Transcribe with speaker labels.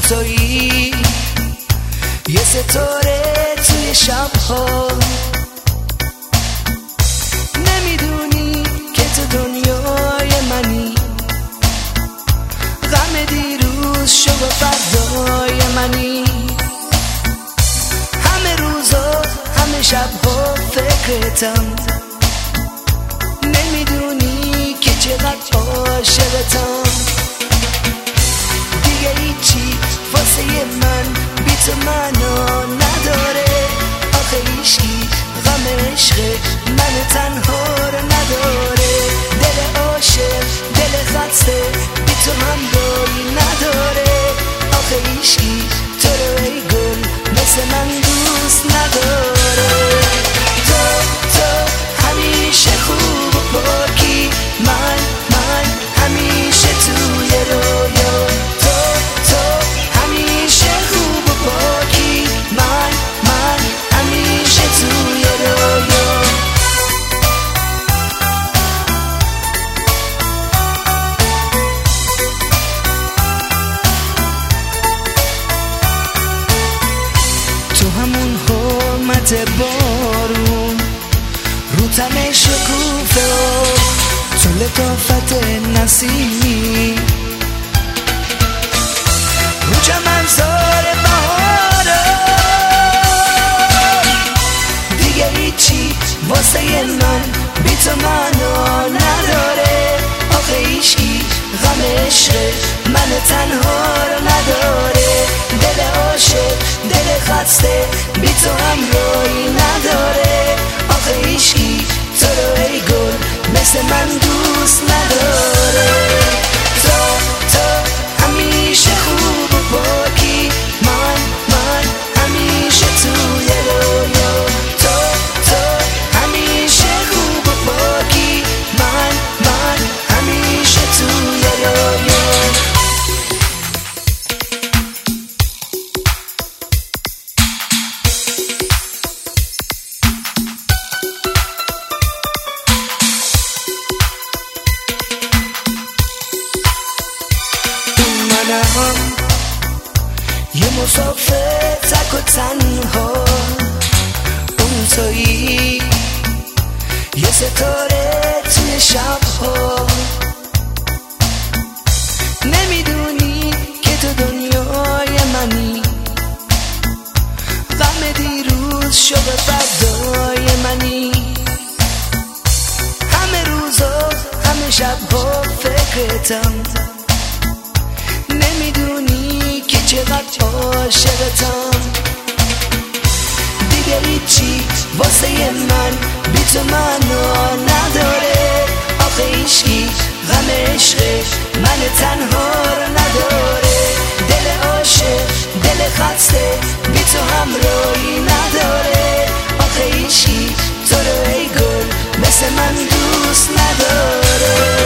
Speaker 1: تویی یه ستاره توی شبها، نمیدونی که تو دنیای منی، غم دیروز شو و فردای منی. همه روزا همه شبها فکرتم، نمیدونی که چقدر عاشقتم. دیگه هیچی واسه من بی تو معنا نداره، آخه هیچی غم عشق من تنها رو نداره. دل عاشق دل خسته بی تو همراهی نداره، آخه هیچی تو رو ای گل مثل من دوست نداره. تو همیشه خوب و پاکی، من همیشه توی رویا. تو همیشه خوب و پاکی، من همیشه توی رویا. تو همون حرمت بارون رو تن شکوفه، تو لطافت نسیمی رو چمنزار بهارا. دیگه هیچی واسه من بی تو معنا نداره، آخه هیچی غم عشق من تنها رو نداره. دل عاشق دل خسته بی تو همراهی نداره، آخه هیچی تو رو ای گل مثل من دوست نداره. تو همیشه خوب و پاکی، من همیشه توی رویا. تو همیشه خوب و پاکی، من همیشه توی رویا. یه مسافر تک و تنها، اون تویی یه ستاره توی شبها، نمیدونی که تو دنیای منی، غم دیروز شده فردای منی. همه روزا همه شبها فکرتم، نمیدونی که چقدر عاشقتم. دیگه هیچی واسه من بی تو معنا نداره، آخه هیچی غم عشق من تنها رو نداره. دل عاشق دل خسته بی تو همراهی نداره، آخه هیچی تو رو ای گل مثل من دوست نداره.